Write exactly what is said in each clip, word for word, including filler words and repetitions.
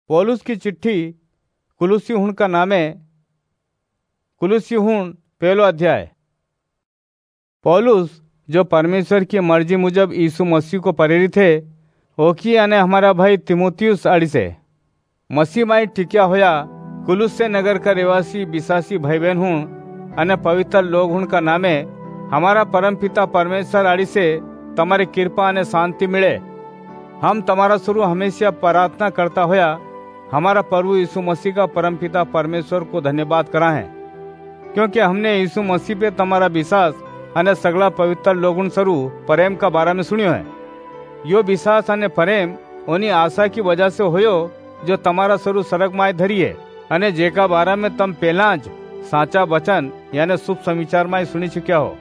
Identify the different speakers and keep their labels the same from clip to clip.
Speaker 1: पौलुस की चिट्ठी कुलुस्युहुन का नामे कुलुस्युहुन पहलो अध्याय। पौलुस जो परमेश्वर की मर्जी मुजब यीशु मसीह को प्रेरित है ओकी अने हमारा भाई तिमोथियुस आड़ी से मसीह माई टिक्या होया कुलुस्य नगर का रेवासी विश्वासी भाई बहन हूँ अने पवित्र लोग हूँ का नामे हमारा परम पिता परमेश्वर आड़ी से तमारी कृपा अने शांति मिले। हम तमारा शुरू हमेशा प्रार्थना करता होया हमारा प्रभु यीशु मसीह का परम पिता परमेश्वर को धन्यवाद करा है, क्योंकि हमने यीशु मसीह पे तमारा विश्वास अने सगला पवित्र लोगुन सरू प्रेम का बारे में सुनियो है। यो विश्वास अने प्रेम ओनी आशा की वजह से होयो जो तमारा सरू सरग माय धरी है अने जेका बारे में तम पहला ज साचा वचन यानी शुभ समाचार माय सुनी चुक्या हो।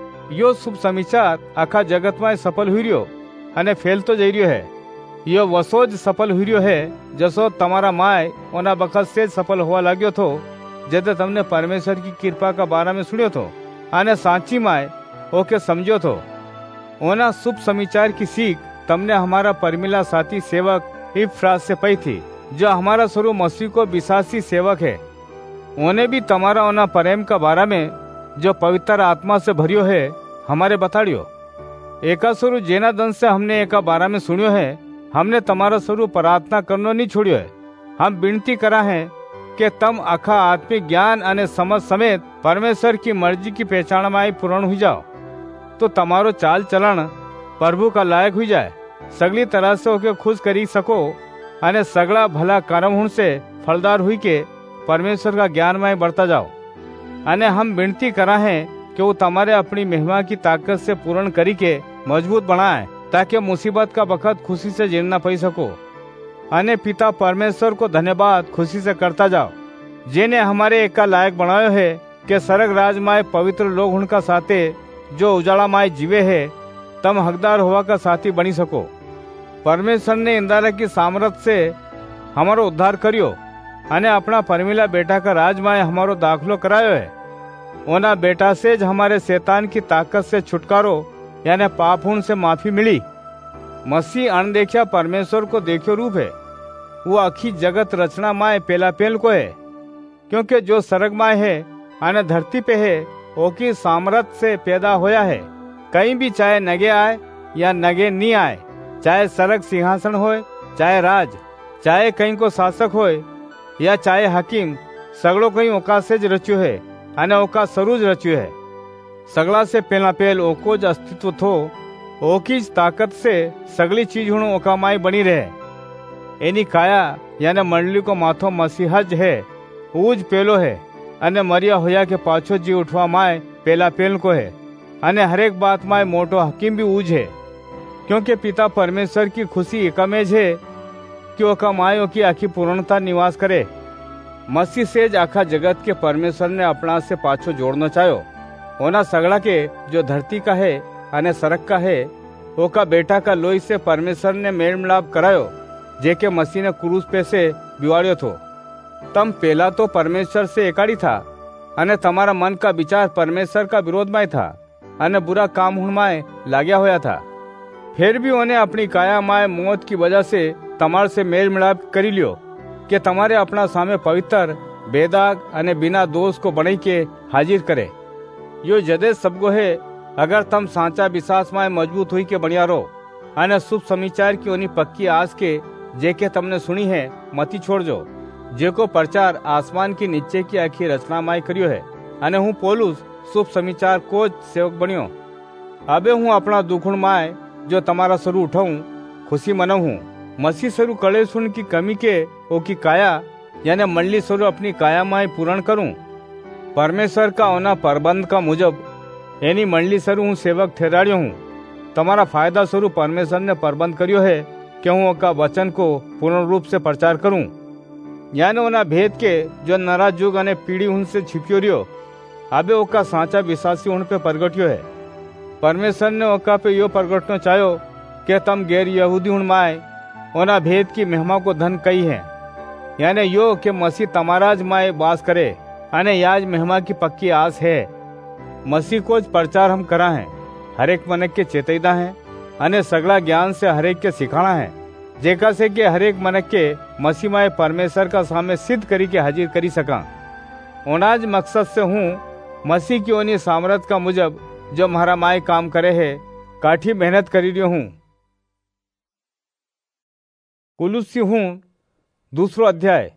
Speaker 1: यो शुभ समाचार आखा जगत में सफल हुई रियो अने फैलतो जई रियो है। यो वसोज सफल हुई रियो है जसो तमारा माय ओना बखत से सफल हुआ लाग्यो थो जेते तमने परमेश्वर की कृपा का बारे में सुनियो थो अने साची माय ओके समझो थो। ओना शुभ समाचार की सीख तमने हमारा परमिला साथी सेवक इफ्रास से पई थी जो हमारा स्वरूप मसीह को विश्वासी सेवक है। उन्हें भी तमारा ओना प्रेम का बारे में जो पवित्र आत्मा से भरियो है हमारे बताड़ियो। एका स्वरूप जेना दन से हमने एका बारे में सुनियो है हमने तमारा स्वरूप प्रार्थना करनो नहीं छोड़ियो है। हम विनती करा है कि तम आखा आत्मिक ज्ञान अने समझ समेत परमेश्वर की मर्जी की पहचान में पूर्ण हुई जाओ तो तमारो चाल चलन प्रभु का लायक हुई जाए, सगली तरह से होके खुश करी सको अने सगला भला कर्म हुन से फलदार हुई के परमेश्वर का ज्ञान में बढ़ता जाओ। अने हम विनती करा है कि वो तमारे अपनी महिमा की ताकत से पूर्ण करी के मजबूत बनाए ताकि मुसीबत का बखत खुशी से जीना पई सको। अने पिता परमेश्वर को धन्यवाद खुशी से करता जाओ जेने हमारे एक का लायक बनायो है कि सरग राज माय पवित्र लोग उनका साथे जो उजाला माय जीवे है तम हकदार हुआ का साथी बनी सको। परमेश्वर ने इंदारा की सामर्थ से हमारो उद्धार करियो अने अपना परमिला बेटा का राज माय हमारो दाखलो करायो है। ओना बेटा से ज हमारे शैतान की ताकत से छुटकारो यानी पाप हुन से माफी मिली। मसीह अनदेखा परमेश्वर को देखियो रूप है, वो अखी जगत रचना माय पेला पेल को है, क्योंकि जो सरग माय है अने धरती पे है ओकी सामर्थ से पैदा होया है। कहीं भी चाहे नगे आए या नगे नहीं आए, चाहे सरग सिंहासन होए चाहे राज, चाहे कहीं को शासक होए या चाहे हकीम, सगलो कहीं ओका से ज रच्यो है अने ओका सरूज रच्यो है। सगला से पहला पहल ओको ज अस्तित्व थो, ओकी ज ताकत से सगली चीज हुण ओका माई बनी रहे। एनी काया यानी मंडली को माथो मसीहज है, ऊज पेलो है अने मरिया होया के पाछो जी उठवा माय पेला पेल को है अने हरेक बात माय मोटो हकीम भी ऊज है, क्योंकि पिता परमेश्वर की खुशी एकमेज है कि ओका मायो की आखी पूर्णता निवास करे। मसीह से ज आखा जगत के परमेश्वर ने अपना से पाछो जोड़ना चाहो। ओना सगड़ा के जो धरती का है अने सरक का है ओका बेटा का लोई से परमेश्वर ने मेल मिलाप करायो जेके मसीह ने क्रूस पे से बिवाड़ियो थो। तम पहला तो परमेश्वर से एकाड़ी था अने तमारा मन का विचार परमेश्वर का विरोध में था अने बुरा काम हुण माय लाग्या होया था। फिर भी उन्हें अपनी काया माय मौत की वजह से तमार से मेल मिलाप करी लियो कि तमारे अपना सामे पवित्र बेदाग अने बिना दोष को बनाई के हाजिर करे। यो जदे सबगो है अगर तम सांचा विश्वास माय मजबूत हुई के बनिया रहो अने शुभ समाचार की ओनी पक्की आस के जेके तमने सुनी है मती छोड़ जो, जेको प्रचार आसमान की नीचे की आखी रचना माय करियो है। अने हूँ पौलुस शुभ समाचार को सेवक बनियो। अबे हूँ अपना दुखुण माय जो तमारा सरू उठाऊं खुशी मनाऊ हूँ। मसीह सरू कड़े सुन की कमी के ओ की काया यानी मंडली सरू अपनी काया माय पूर्ण करूं। परमेश्वर का ओना प्रबंध का मुजब एनी मंडली सरू हूँ सेवक ठहराड़ियो हूँ। तमारा फायदा स्वरूप परमेश्वर ने प्रबंध करियो है कि हूँ ओका वचन को पूर्ण रूप से प्रचार करूं, यानी ओना भेद के जो नरा जुग अने पीढ़ी उनसे छिपियो रियो अबे ओका साचा विश्वासी उन पे प्रगटियो है। परमेश्वर ने ओका पे यो प्रगटनो चाहो कि तम गैर यहूदी हुण माय ओना भेद की महिमा को धन कही है, यानी यो कि मसीह तमाराज माय वास करे अने याज महिमा की पक्की आस है। मसीह को ज प्रचार हम करा है, हरेक मनक के चेतैदा है अने सगला ज्ञान से हरेक के सिखाना है, जेका से कि हरेक मनक के मसीह माए परमेश्वर का सामने सिद्ध करी के हाजिर करी सका। ओनाज मकसद से हूँ मसीह की ओनी सामर्थ का मुजब जो हमारा माए काम करे है काठी मेहनत करी रही हूँ। कुलुसी हूँ दूसरो अध्याय।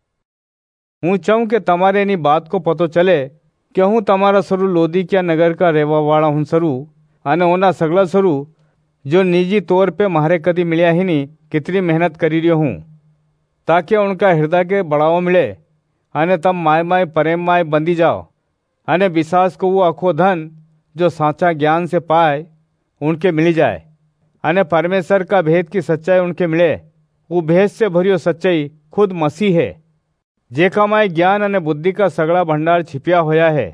Speaker 1: हूँ चाहूँ के तमारे नी बात को पतो चले कि हूँ तमारा सरू लोदीकिया नगर का रेवा वाला हूँ सरू अने ओना सगला सरू जो निजी तौर पे मारे कदी मिलिया ही नहीं कितनी मेहनत करी रही हूँ ताकि उनका हृदय के बढ़ावो मिले अने तम माय माय प्रेम माय बंदी जाओ अने विश्वास को वो आखो धन जो साचा ज्ञान से पाए उनके मिली जाए अने परमेश्वर का भेद की सच्चाई उनके मिले। वो भेद से भरियो सच्चाई खुद मसीह है जेका माय ज्ञान अने बुद्धि का सगड़ा भंडार छिपिया होया है।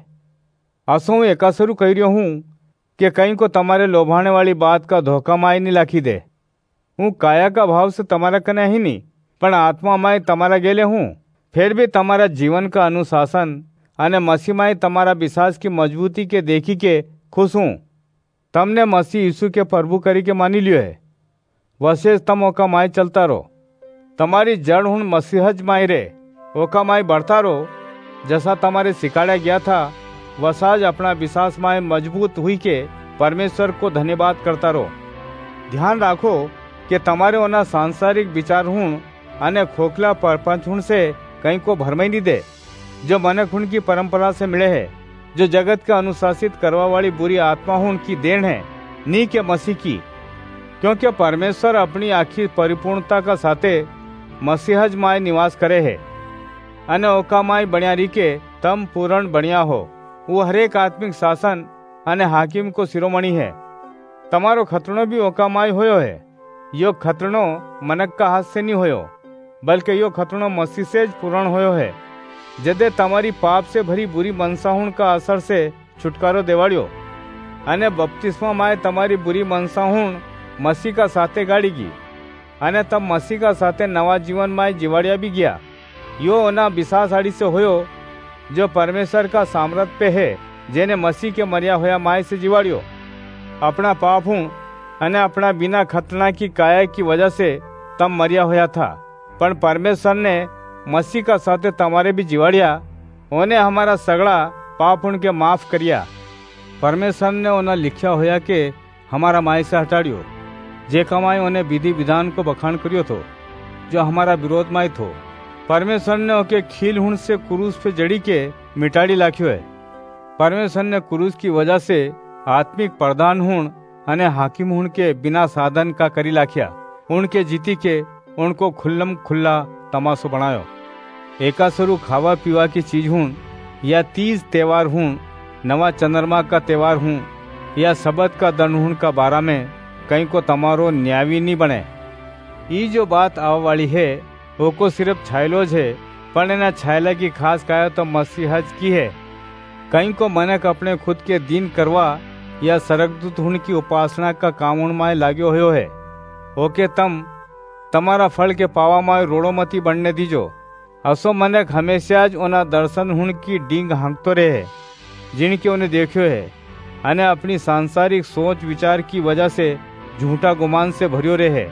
Speaker 1: असो हूँ एकासरू कही रही हूँ कि कहीं को तुम्हारे लोभाने वाली बात का धोखा माय नहीं लाखी दे। हूँ काया का भाव से तुम्हारा कने ही नहीं पण आत्मा माय तुम्हारा गेले हूँ। फिर भी तुम्हारा जीवन का अनुशासन अने मसीह माय तुम्हारा विश्वास की मजबूती के देखी के खुश हूँ। तमने मसीह यीशु के प्रभु करी के मानी लियो है वशेष तम ओका माय चलता रहो। तुम्हारी जड़ हूँ मसीहज माय रे ओका माय बढ़ता रहो जैसा तुम्हारे सिखाया गया था वसाज अपना विश्वास माय मजबूत हुई के परमेश्वर को धन्यवाद करता रहो। ध्यान राखो कि तुम्हारे ओना सांसारिक विचार हूँ अने खोखला परपंच हूँ से कहीं को भरमई नहीं दे जो मनक हूँ की परंपरा से मिले है जो जगत का अनुशासित करवा वाली बुरी आत्मा हूँ की देन है नी के मसीह की। क्योंकि परमेश्वर अपनी आखिर परिपूर्णता का साथे मसीहज माय निवास करे है अने ओका माय बढ़िया रीके तम पूर्ण बढ़िया हो। वो हरेक आत्मिक शासन अने हाकिम को शिरोमणि है। तमारो खतरणो भी ओका माय होयो है। यो खतरणो मनक का हाथ से नहीं होयो बल्कि यो खतरणो मसीह से पूर्ण होयो है जदे तमारी पाप से भरी बुरी मनसाहुण का असर से छुटकारो देवाड़ियो अने बपतिस्मा माय तमारी बुरी मनसाहुण मसीह का साथे गाड़ीगी अने तब मसीह का साथे नवा जीवन माय जीवाड़िया भी गया। यो ओना विश्वास आड़ी से होयो जो परमेश्वर का सामर्थ पे है जेने मसीह के मरिया होया माय से जीवाड़ियो। अपना पाप हूँ अने अपना बिना खतना की काया की वजह से तम मरिया होया था पण परमेश्वर ने मसीह का साथे तमारे भी जीवाड़िया ओने हमारा सगड़ा पाप उनके माफ करिया। परमेश्वर ने ओना लिखा होया के हमारा माय से हटाड़ियो जे कमाए ओने विधि विधान को बखान करियो थो जो हमारा विरोध माय थो। परमेश्वर ने ओके खील हुण से क्रूस पे जड़ी के मिटाड़ी लाख्यो है। परमेश्वर ने क्रूस की वजह से आत्मिक प्रधान हुण अने हाकिम हुण के बिना साधन का करी लाख्या उनके जीती के उनको खुल्लम खुल्ला तमाशो बनायो। एकासरू खावा पीवा की चीज हूँ या तीज त्योहार हूँ नवा चंद्रमा का त्योहार हूँ या सबत का दंड हूँ का बारा में कहीं को तमारो न्यावी नहीं बने। ये जो बात आव वाली है वो को सिर्फ छायलोज है पर एना छायला की खास काया तो मसीहज की है। कहीं को मनक अपने खुद के दिन करवा या सरगदूत हुण की उपासना का काम हुण माय लाग्यो होयो है। ओके तम तमारा फल के पावा माय रोड़ो मती बनने दीजो। असो मनक हमेशा ज ओना दर्शन हुण की डींग हाँकतो रहे जिनके उन्हें देखियो है अने अपनी सांसारिक सोच विचार की वजह से झूठा गुमान से भरियो रहे।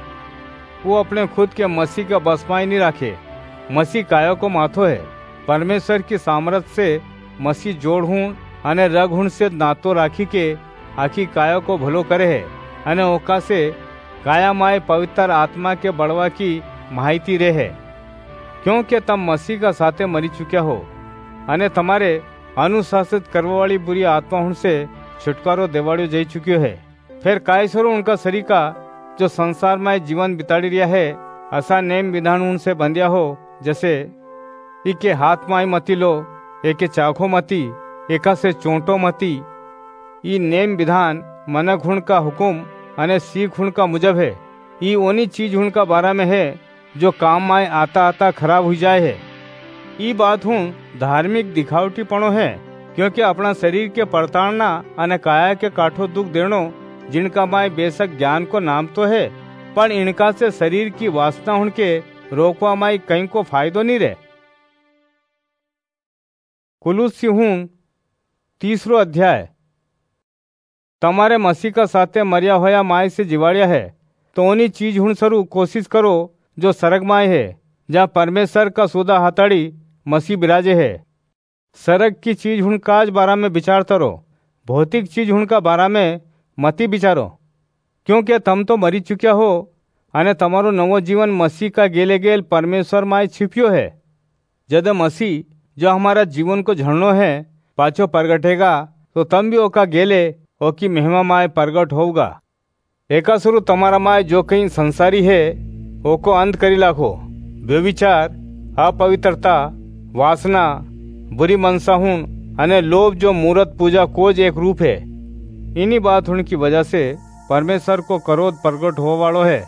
Speaker 1: वो अपने खुद के मसीह का बसमाई नहीं राखे। मसीह काया को माथो है। परमेश्वर की सामर्थ से मसीह जोड़ हूँ अने रग हुण से नातो राखी के आखी काया को भलो करे है अने ओका से काया माय पवित्र आत्मा के बढ़वा की माहिती रहे क्योंकि तम मसीह का साथे मरी चुक्या हो अने तमारे अनुशासित करवा वाली बुरी आत्मा हुण से छुटकारो देवाड़ियो जई चुक्यो है। फिर कायसरो उनका सरीका जो संसार में जीवन बिताड़ी रिया है असा नेम विधान उनसे बंधिया हो जैसे इके हाथ माय मती लो एके चाखो मती एका से चोंटो मती। ई नेम विधान मनक हुण का हुकुम अने सीख हुण का मुजब है। ई ओनी चीज हुण का बारा में है जो काम माय आता आता खराब हो जाए है। ई बात हूँ धार्मिक दिखावटीपणो है क्योंकि अपना शरीर के परताड़ना अने काया के काठो दुख देणो जिनका माय बेशक ज्ञान को नाम तो है पर इनका से शरीर की वासना हुण के रोकवा माय कहीं को फायदो नहीं रहे। कुलुसी हूँ तीसरो अध्याय। तमारे मसीह का साथे मरिया होया माय से जिवाड़िया है तो ओनी चीज हुण सरू कोशिश करो जो सरग माय है जहाँ परमेश्वर का सुधा हथाड़ी मसीह बिराजे है। सरग की चीज हुनका बारा में विचारता रहो, भौतिक चीज हुनका बारा में मती विचारो, क्योंकि तम तो मरी चुक्या हो अने तमारो नवो जीवन मसीह का गेले गेल परमेश्वर माय छिप्यो है। जद मसीह जो हमारा जीवन को झरणो है पाछो प्रगटेगा तो तम भी ओका गेले ओकी महिमा माय प्रगट होगा। एका शुरू तमारा माय जो कहीं संसारी है ओको अंत करी लाखो। व्यभिचार, अपवित्रता, वासना, बुरी मनसाहुन अने लोभ जो मूर्त पूजा को ज एक रूप है। इन्हीं बात होने की वजह से परमेश्वर को क्रोध प्रगट हो वालो है।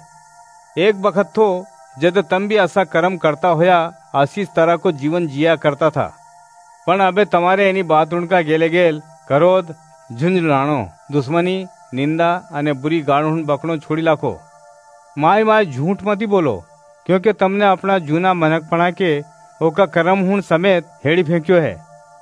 Speaker 1: एक बखत थो जद तम भी ऐसा कर्म करता होया आशीष तरह को जीवन जिया करता था, पण अबे तमारे एनी बात उनका गेले गेल क्रोध, झुंझलाणो, दुश्मनी, निंदा अने बुरी गाळहुण बकणो छोड़ी लाखो। माय माय झूठ मती बोलो, क्योंकि तमने अपना जूना मनकपणा के ओका कर्म हुण समेत हेड़ी फेंक्यो है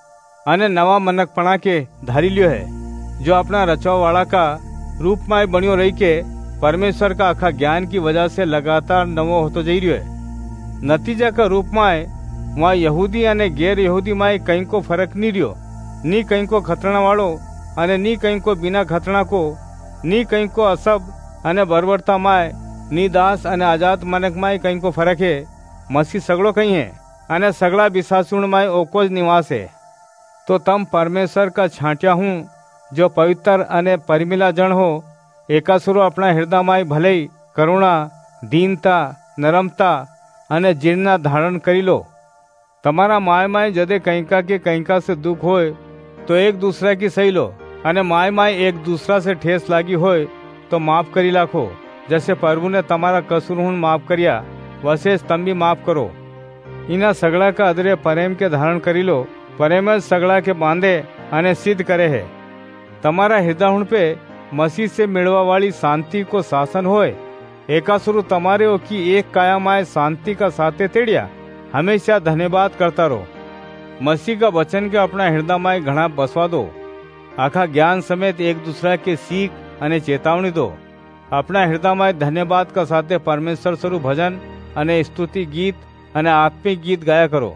Speaker 1: अने नवा मनकपणा के धारी लियो है, जो अपना रचवा वाला का रूप माय बनियो रही के परमेश्वर का आखा ज्ञान की वजह से लगातार नवो होतो जई रह्यो है। नतीजा का रूप माय वहाँ यहूदी अने गैर यहूदी माय कहीं को फर्क नहीं रह्यो, नी कहीं को खतरना वालो अने नी कहीं को बिना खतरना को, नी कहीं को असब अने बरबरता माय, नी दास अने आजाद मनक माय कहीं को फर्क है। मसीह सगड़ो कहीं है अने सगड़ा विश्वासुण माय ओको ज निवास है। तो तम परमेश्वर का छांट्या हूँ जो पवित्र अने परिमिला जन हो, एकासुरो अपना हृदय माय भले करुणा, दीनता, नरमता अने जीर्णा धारण करी लो। तमारा माय माय जदे कंईका के कंईका से दुख होय तो एक दूसरा की सही लो, अने माय माय एक दूसरा से ठेस लागी होय तो माफ करी लाखो। जैसे प्रभु ने तमारा कसूर हुण माफ करिया वैसे तम भी माफ करो। इना सगड़ा का अदरे प्रेम के धारण करी लो। प्रेम सगड़ा के बांधे अने सिद्ध करे है। तमारा हृदय हुण पे मसीह से मिलवा वाली शांति को शासन होय। एकासुरु तमारे ओ की एक काया माय शांति का साथे तेड़िया हमेशा धन्यवाद करता रहो। मसीह का वचन के अपना हृदय माय घना बसवा दो। आखा ज्ञान समेत एक दूसरा के सीख अने चेतावनी दो। अपना हृदय माय धन्यवाद का साथे परमेश्वर स्वरूप भजन अने स्तुति गीत अने आत्मिक गीत गाया करो।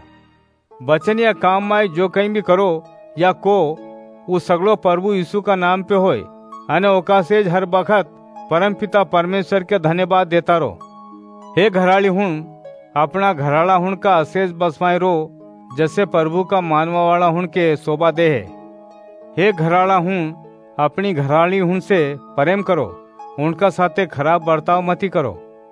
Speaker 1: वचन या काम माय जो कहीं भी करो या को वो सगड़ो प्रभु यीशु का नाम पे होय अने ओका सेज हर बखत परम पिता परमेश्वर के धन्यवाद देता रहो। हे घराली हुण अपना घराला हुण का असेज बसवाए रो, जैसे प्रभु का मानवा वाला हुण के शोभा दे है। हे घराला हुण अपनी घराली हुण से प्रेम करो, उनका साथे खराब बर्ताव मती करो।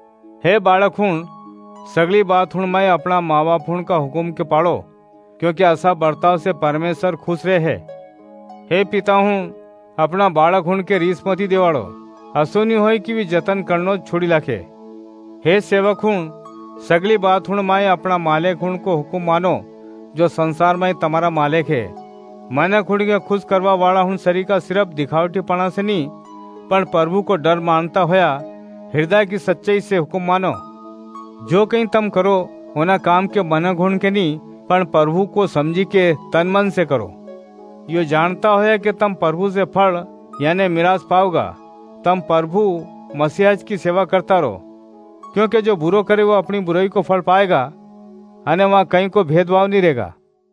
Speaker 1: हे बालक हुण सगली बात हुण मैं अपना माँ बाप हुण का हुक्म के पाड़ो, क्योंकि ऐसा बर्ताव से परमेश्वर खुश रहे है। हे पिता हुण अपना बालक हुण के रीस मती देवाड़ो, असोनी होय कि भी जतन करनो छोड़ी लाखे। हे सेवक हुण सगली बात हुण माय अपना मालिक हुण को हुक्म मानो, जो संसार में तमारा मालिक है। मन खुड़ के खुश करवा वाला हुण शरीर का सिर्फ दिखावटीपना से नहीं पर प्रभु को डर मानता होया हृदय की सच्चाई से हुक्म मानो। जो कहीं तम करो उना काम के मन गुण के नहीं पर प्रभु को समझी के तन मन से करो। यो जानता होया कि तम प्रभु से फल यानी मिरास पाओगा। तम प्रभु मसीह की सेवा करता रहो, क्योंकि जो बुरो करे वो अपनी बुराई को फल पाएगा अने वहाँ कहीं को भेदभाव नहीं रहेगा।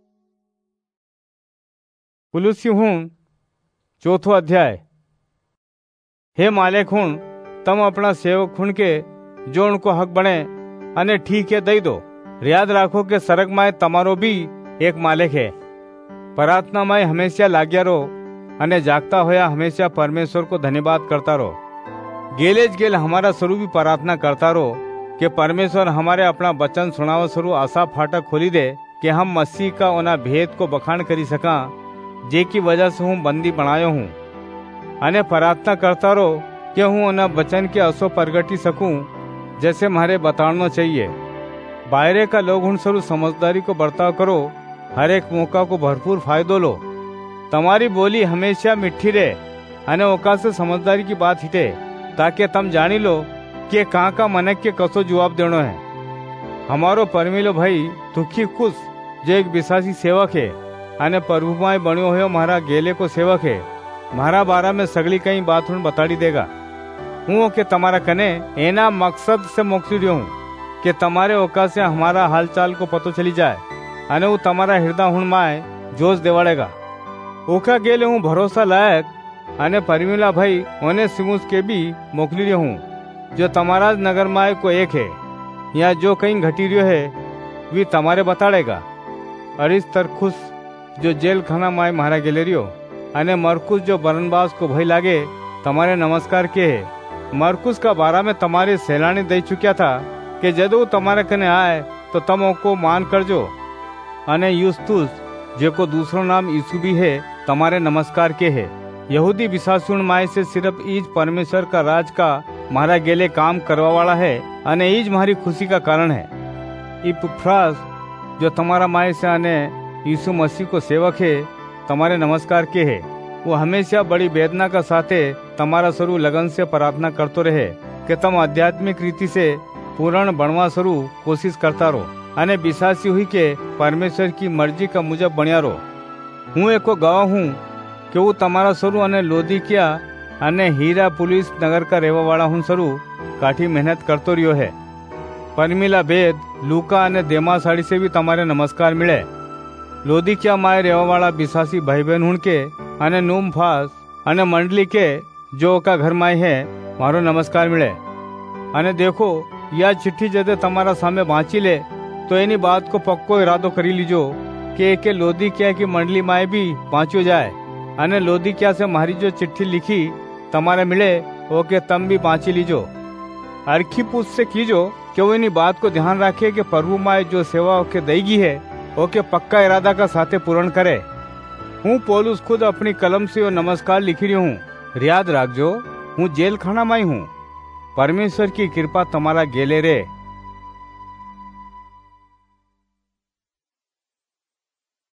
Speaker 1: कुलुसी हुण चौथो अध्याय। हे मालिक हुण तम अपना सेवक हुण के जो उनको हक बने अने ठीक है दई दो। याद राखो कि सरग माय तमारो भी एक मालिक है। प्रार्थना माय हमेशा लाग्या रहो अने जागता होया हमेशा परमेश्वर को धन्यवाद करता रहो। गेलेज गेल हमारा स्वरूप भी प्रार्थना करता रहो कि परमेश्वर हमारे अपना वचन सुनावा स्वरूप आशा फाटक खोली दे कि हम मसीह का उना भेद को बखान करी सका जे की वजह से हूँ बंदी बनायो हूँ। अने प्रार्थना करता रहो कि हूँ उना वचन के असो प्रगटी सकूं जैसे मारे बताना चाहिए। बाहरे का लोग उन स्वरूप समझदारी को बर्ताव करो, हर एक मौका को भरपूर फायदो लो। तमारी बोली हमेशा मिठी रहे अने ओका से समझदारी की बात हिटे, ताकि तम जानी लो कि कहाँ का मनक के कसो जवाब देनो है। हमारो परमिलो भाई दुखी खुश जो एक विश्वासी सेवक है अने प्रभु माय बण्यो हुयो मारा गेले को सेवक है, मारा बारा में सगली कई बात हुण बताड़ी देगा। हूँ के तमारा कने एना मकसद से मोकली रह्यो हूँ कि तमारे ओका से हमारा हालचाल को पतो चली जाए अने वो तमारा हृदय हुण माय जोश देवाड़ेगा। ओका गेले हूँ भरोसा लायक अने परमिला भाई ओने सिमुस के भी मोकली रही हूँ जो तमारा नगर माय को एक है या जो कहीं घटी रियो है वी तमारे बताड़ेगा। अरिस तरखुस जो जेल खाना माय मारा गेले रियो अने मरकुस जो बरनबास को भय लागे तमारे नमस्कार के है। मरकुस का बारा में तमारे सैलानी दे चुक्या था कि जदू तमारे कने आए तो तम ओको मान करजो। अने यूस्तुस जेको दूसरो नाम यीशु भी है तमारे नमस्कार के है। यहूदी विश्वासुण माय से सिर्फ ईज परमेश्वर का राज का मारा गेले काम करवा वाला है अने ईज मारी खुशी का कारण है। इपफ्रास जो तमारा माय से आने यीशु मसीह को सेवक है तमारे नमस्कार के है। वो हमेशा बड़ी वेदना का साथे तमारा स्वरू लगन से प्रार्थना करतो रहे कि तम आध्यात्मिक रीति से पूर्ण बनवा स्वरू कोशिश करता रहो अने विश्वासी हुई के परमेश्वर की मर्जी का मुजब बनिया रहो। हूँ एको गवाह हूँ कि वो तमारा स्वरू अने लोदीकिया अने हीरा पुलिस नगर का रेवा वाला हूँ स्वरू काठी मेहनत करतो रियो है। परमिला बेद लूका अने देमा साड़ी से भी तमारे नमस्कार मिले। लोदीकिया माय रेवा वाला विश्वासी भाई बहन हुण के अने नूम फास अने मंडली के जो का घर माय है मारो नमस्कार मिले। अने देखो या चिट्ठी जदे तमारा सामे वांची ले तो एनी बात को पक्को इरादो करी लीजो कि एके लोदीकिया की मंडली माय भी पांचो जाए अने लोदीकिया से मारी जो चिट्ठी लिखी तमारे मिले ओके तम भी पांची लीजो। अरखिपुस से कीजो कि वो इनी बात को ध्यान रखे कि प्रभु माय जो सेवा ओके देगी है ओके पक्का इरादा का साथे पूर्ण करे। हूँ पौलुस खुद अपनी कलम से वो नमस्कार लिखी रही हूँ। याद रखजो हूँ जेल खाना माई हूँ। परमेश्वर की कृपा तमारा गेले रे।